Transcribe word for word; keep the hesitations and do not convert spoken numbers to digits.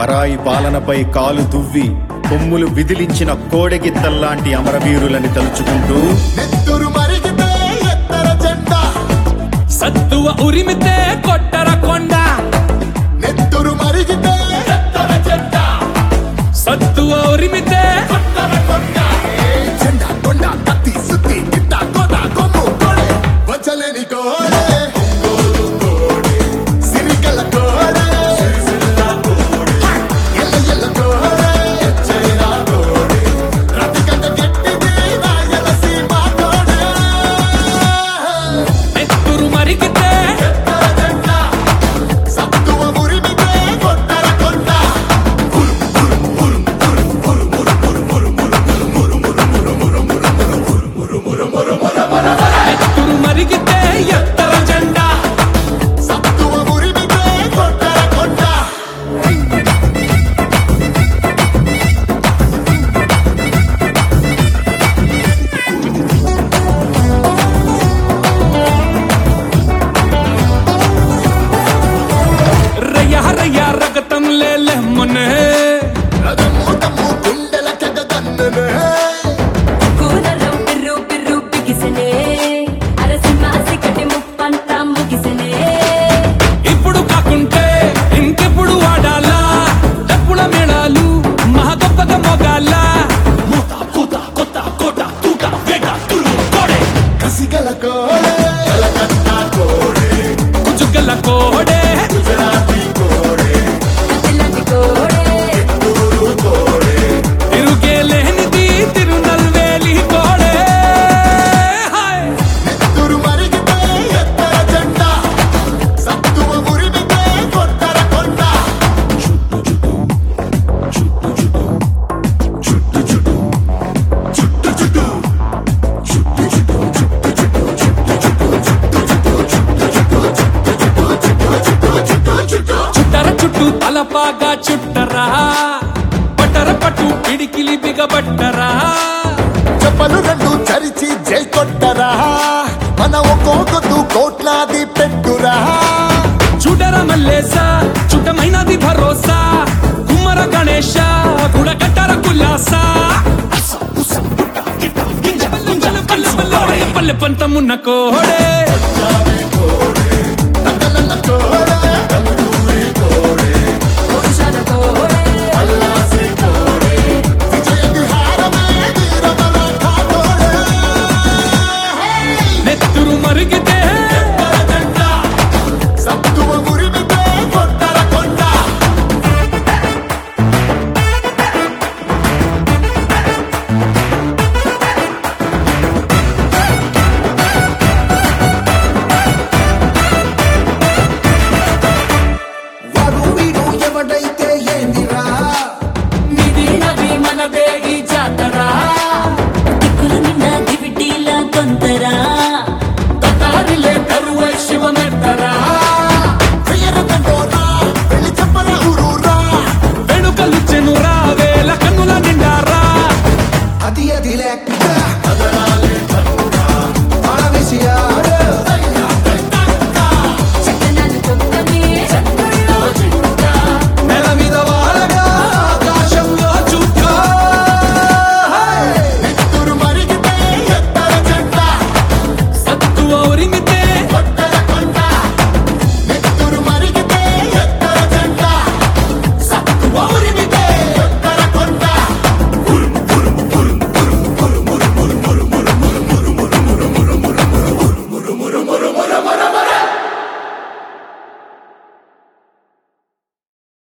పరాయి పాలనపై కాలు దువ్వి కొమ్ములు విదిలించిన కోడెగిత్తల్లాంటి అమరవీరులని తలుచుకుంటూ నెత్తురు మరిగితే ఎత్తర జెండా, సత్తువ ఉరిమితే కొట్టర కొండ. నెత్తురు మరిగితే ఎత్తర జెండా, సత్తువ ఉరిమితే కొట్టర కొండ. జెండా కొండ కత్తి సుత్తి గిట్ట కోట కొమ్ము కోడే, వచ్చలేని కోడే సిరికల కోడే, ఎల్ల ఎల్ల కోడే ఎచ్చైన కోడే, రతికంట గట్టిది రాయలసీమ కోడే. నెత్తురు మరిగితే ఎత్తర జెండా, సత్తువ ఉరిమితే కొట్టర కొండ. నెత్తురు మరిగితే ఎత్తర జెండా, సత్తువ ఉరిమితే కొట్టర కొండ. రయ్య రయ్య రగతం లేలే మొన్నే. రథము తమ్ము గుండెల కెగదన్ననే, కూనరం పిర్రు పిర్రు పిగిసనే అరసింహాసి కటి ముప్పంతా ముగిసనే. ఇప్పుడు కాకుంటే ఇంకెప్పుడు వాడాలా డప్పుల మేళాలు మహా గొప్పగా మొగాల. మూత కూత కొత్త కోట తూట వేట తులు కోడే, కసిగల కోడే కలకత్త కోడే, కుచుగల కోడే, గుజరాతీ కోడే, ఇలాంటి కోడే ఊరు కోడే. తిరుగే లేనిది తిరునల్వేలి కోడే. హాయ్ నెత్తురు మరిగితే ఎత్తర జెండా, సత్తువ ఉరిమితే కొట్టర కొండ. చుట్టర చుట్టూ తలపాగా చుట్టరా, పట్టర పట్టు పిడికిలి బిగబట్టరా. చెప్పలు రెండు చరిచి జై కొట్టరా, మన ఒక్కొక్కదు కోట్లాది పెట్టురా. చూడర మల్లేస చుట్టమైనది భరోసా, కుమ్మర గణేశ గుడగట్టర కుల్లాస. పల్లె పల్లె పల్లె పంతమున్న కోడే,